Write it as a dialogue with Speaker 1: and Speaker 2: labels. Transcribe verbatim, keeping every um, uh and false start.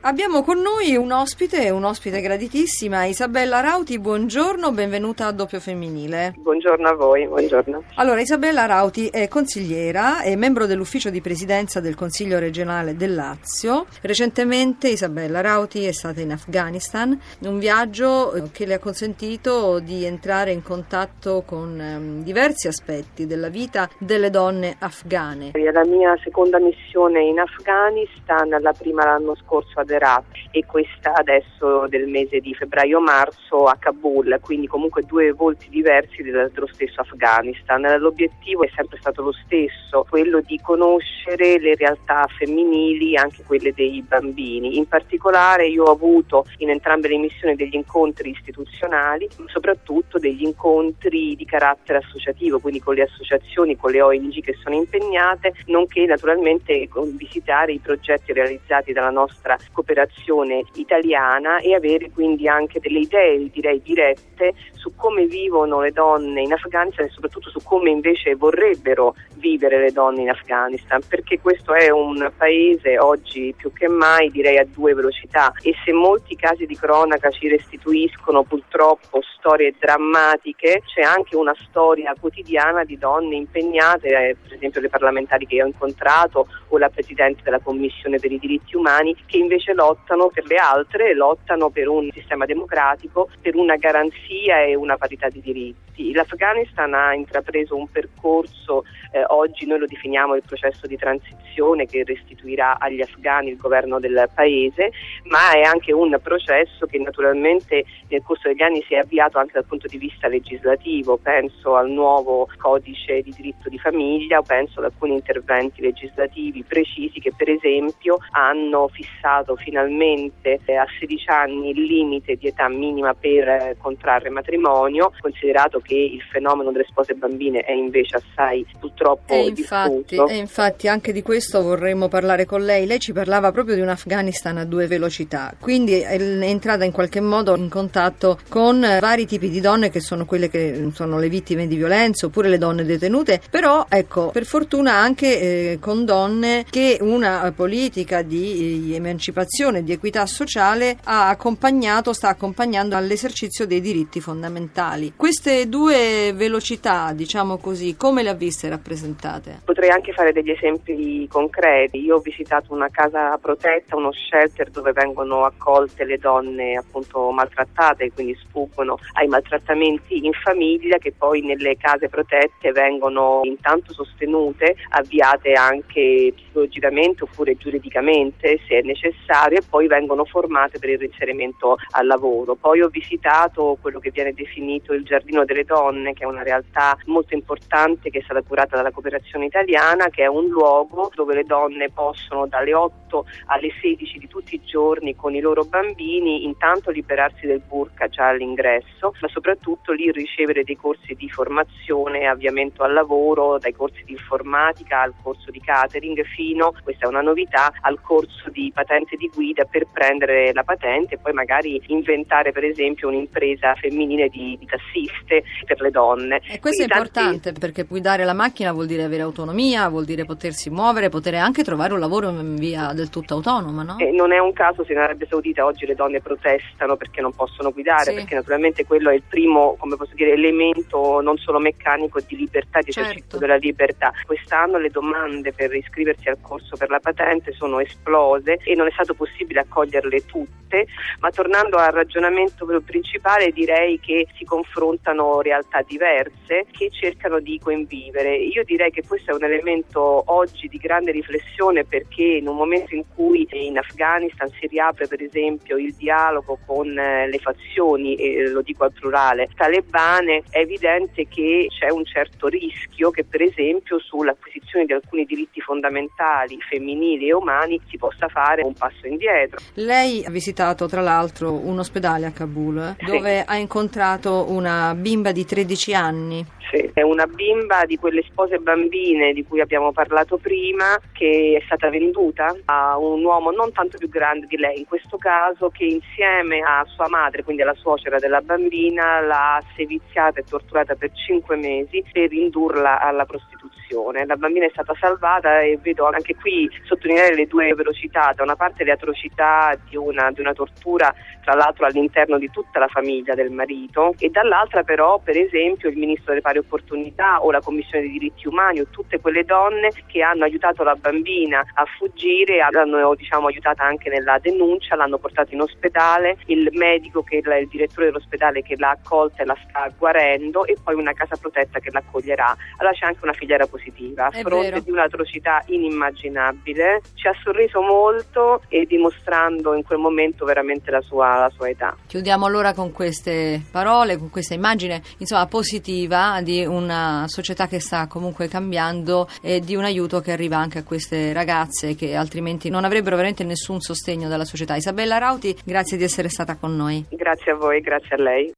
Speaker 1: Abbiamo con noi un ospite, un ospite graditissima, Isabella Rauti. Buongiorno, benvenuta a Doppio Femminile.
Speaker 2: Buongiorno a voi, buongiorno.
Speaker 1: Allora, Isabella Rauti è consigliera e membro dell'ufficio di presidenza del Consiglio regionale del Lazio. Recentemente Isabella Rauti è stata in Afghanistan, un viaggio che le ha consentito di entrare in contatto con um, diversi aspetti della vita delle donne afghane.
Speaker 2: È la mia seconda missione in Afghanistan, la prima l'anno scorso ad Herat e questa adesso del mese di febbraio-marzo a Kabul, quindi comunque due volti diversi dello stesso Afghanistan. L'obiettivo è sempre stato lo stesso, quello di conoscere le realtà femminili, anche quelle dei bambini. In particolare io ho avuto in entrambe le missioni degli incontri istituzionali, soprattutto degli incontri di carattere associativo, quindi con le associazioni, con le O N G che sono impegnate, nonché naturalmente con visitare i progetti realizzati dalla nostra cooperazione italiana e avere quindi anche delle idee, direi dirette, su come vivono le donne in Afghanistan e soprattutto su come invece vorrebbero vivere le donne in Afghanistan, perché questo è un paese oggi più che mai direi a due velocità, e se molti casi di cronaca ci restituiscono purtroppo storie drammatiche, c'è anche una storia quotidiana di donne impegnate, eh, per esempio le parlamentari che ho incontrato o la Presidente della Commissione per i diritti umani, che invece lottano per le altre, lottano per un sistema democratico, per una garanzia e una parità di diritti. L'Afghanistan ha intrapreso un percorso, eh, oggi noi lo definiamo il processo di transizione che restituirà agli afghani il governo del paese, ma è anche un processo che naturalmente nel corso degli anni si è avviato anche dal punto di vista legislativo. Penso al nuovo codice di diritto di famiglia, penso ad alcuni interventi legislativi precisi che per esempio hanno fissato finalmente eh, a sedici anni il limite di età minima per eh, contrarre matrimonio, considerato che il fenomeno delle spose bambine è invece assai purtroppo
Speaker 1: e infatti,
Speaker 2: diffuso.
Speaker 1: E infatti anche di questo vorremmo parlare con lei. Lei ci parlava proprio di un Afghanistan a due velocità, quindi è entrata in qualche modo in contatto con vari tipi di donne che sono quelle che sono le vittime di violenza oppure le donne detenute, però ecco, per fortuna anche eh, con donne che una politica di emancipazione, di equità sociale ha accompagnato, sta accompagnando all'esercizio dei diritti fondamentali. Queste due velocità, diciamo così, come le ha viste rappresentate?
Speaker 2: Potrei anche fare degli esempi concreti. Io ho visitato una casa protetta, uno shelter dove vengono accolte le donne appunto maltrattate, quindi sfuggono ai maltrattamenti in famiglia, che poi nelle case protette vengono intanto sostenute, avviate anche psicologicamente oppure giuridicamente se è necessario, e poi vengono formate per il reinserimento al lavoro. Poi ho visitato quello che viene definito il Giardino delle Donne, che è una realtà molto importante che è stata curata dalla cooperazione italiana, che è un luogo dove le donne possono dalle otto alle sedici di tutti i giorni con i loro bambini intanto liberarsi del burqa già all'ingresso, ma soprattutto lì ricevere dei corsi di formazione e avviamento al lavoro, dai corsi di informatica al corso di catering fino, questa è una novità, al corso di patente di guida per prendere la patente e poi magari inventare per esempio un'impresa femminile di, di tassiste per le donne.
Speaker 1: E questo
Speaker 2: Quindi
Speaker 1: è importante tanti... perché guidare la macchina vuol dire avere autonomia, vuol dire potersi muovere, poter anche trovare un lavoro in via del tutto autonoma, no?
Speaker 2: E non è un caso se in Arabia Saudita oggi le donne protestano perché non possono guidare, sì. Perché naturalmente quello è il primo, come posso dire, elemento non solo meccanico di libertà, di esercizio certo. della libertà. Quest'anno le domande per iscriversi al corso per la patente sono esplose e non è stato possibile accoglierle tutte, ma tornando al ragionamento principale direi che si confrontano realtà diverse che cercano di convivere. Io direi che questo è un elemento oggi di grande riflessione, perché in un momento in cui in Afghanistan si riapre per esempio il dialogo con le fazioni, e lo dico al plurale, talebane, è evidente che c'è un certo rischio che per esempio sull'acquisizione di alcuni diritti fondamentali femminili e umani si possa fare un passo indietro.
Speaker 1: Lei ha visitato tra l'altro un ospedale a Kabul dove sì. ha incontrato una bimba di tredici anni.
Speaker 2: Sì, è una bimba di quelle spose bambine di cui abbiamo parlato prima, che è stata venduta a un uomo non tanto più grande di lei in questo caso, che insieme a sua madre, quindi alla suocera della bambina, l'ha seviziata e torturata per cinque mesi per indurla alla prostituzione. situazione. La bambina è stata salvata e vedo anche qui sottolineare le due velocità, da una parte le atrocità di una, di una tortura, tra l'altro all'interno di tutta la famiglia del marito, e dall'altra però per esempio il Ministro delle Pari Opportunità o la Commissione dei Diritti Umani o tutte quelle donne che hanno aiutato la bambina a fuggire, l'hanno diciamo aiutata anche nella denuncia, l'hanno portata in ospedale, il medico che il, il direttore dell'ospedale che l'ha accolta e la sta guarendo, e poi una casa protetta che l'accoglierà. Allora c'è anche una filiera positiva a
Speaker 1: È
Speaker 2: fronte
Speaker 1: vero.
Speaker 2: di un'atrocità inimmaginabile. Ci ha sorriso molto e dimostrando in quel momento veramente la sua, la sua età.
Speaker 1: Chiudiamo allora con queste parole, con questa immagine insomma positiva di una società che sta comunque cambiando e di un aiuto che arriva anche a queste ragazze che altrimenti non avrebbero veramente nessun sostegno dalla società. Isabella Rauti, grazie di essere stata con noi.
Speaker 2: Grazie a voi, grazie a lei.